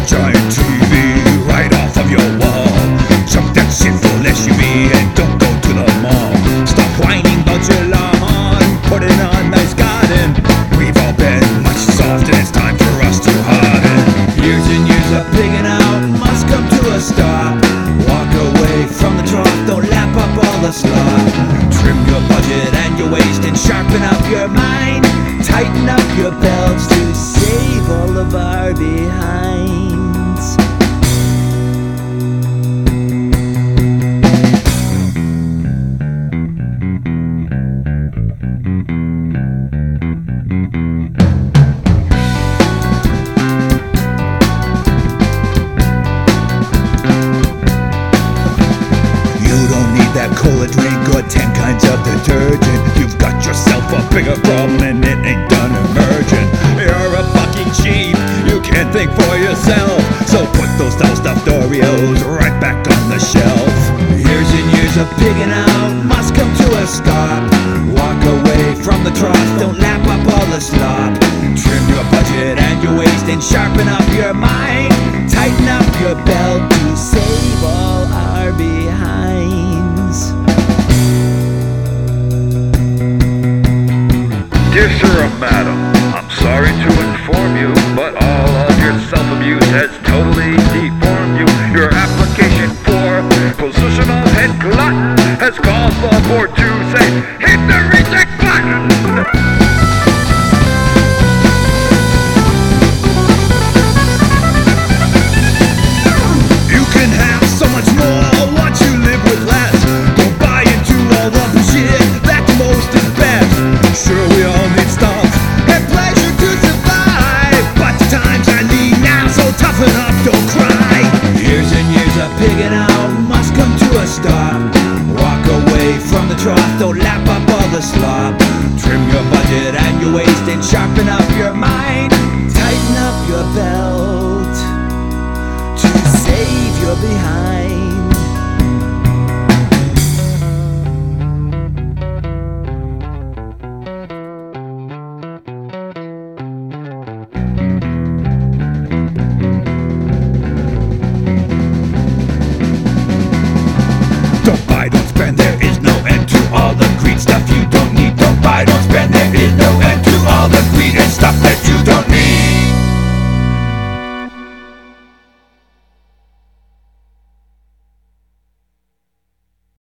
giant TV right off of your wall. Jump that shitful SUV and don't go to the mall. Stop whining about your lawn, put it on nice garden. We've all been much soft and it's time for us to harden. Years and years of pigging out must come to a stop. Walk away from the trough, don't lap up all the slop. Trim your budget and your waist and sharpen up your mind. Tighten up your belts to save all of our behinds. That cola drink or 10 kinds of detergent. You've got yourself a bigger problem and it ain't done emergent. You're a fucking sheep, you can't think for yourself. So put those dull stuffed Oreos right back on the shelf. Years and years of pigging out must come to a stop. Walk away from the trough, don't lap up all the slop. Trim your budget and your waist and sharpen up your mind. Tighten up your belt to save all our behinds. Dear sir or madam, I'm sorry to inform you, but all of your self-abuse has totally deformed you. Your application for position of head glutton has called for the board to say, hit the reject button! You can have so much more once you live with less. Don't buy into all the bullshit that most is best. Sure, we all need stuff and pleasure to survive, but the times are lean now, so toughen up, don't cry. Years and years of pigging out must come to a stop. Walk away from the trough, don't lap up all the slop. Trim your budget and your waist and sharpen up your mind. Tighten up your belt to save your behind. Don't buy, don't spend, there is no end to all the greed stuff you don't